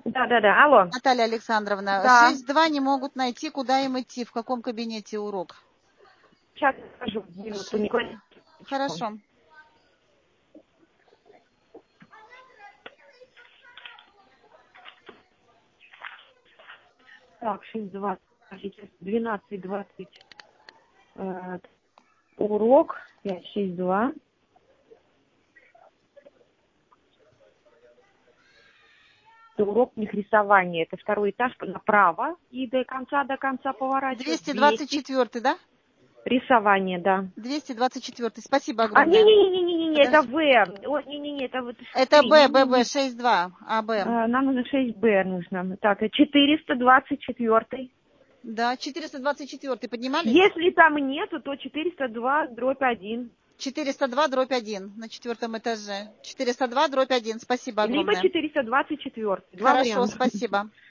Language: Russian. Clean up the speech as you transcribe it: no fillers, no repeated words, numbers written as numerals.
Да. Алло. Наталья Александровна, Да. 6-2 не могут найти, куда им идти, в каком кабинете урок. Сейчас скажу. Минуту, не говори. Хорошо. Так, 6:20, сейчас 12:20. Урок 5:62. Это урок у них рисования. Это второй этаж направо и до конца поворачивать. 224, да? Рисование, да. 224. Спасибо А, огромное. не, это В. Ой, не, это вот... Это Б, Не. 6-2, АБ. Нам нужно 6Б нужно. Так, 424. Да, 424 поднимались? Если там нету, то 402/1. 402/1 на 4-м этаже. 402/1. Спасибо Либо огромное. 424. Два Хорошо, варианта. спасибо.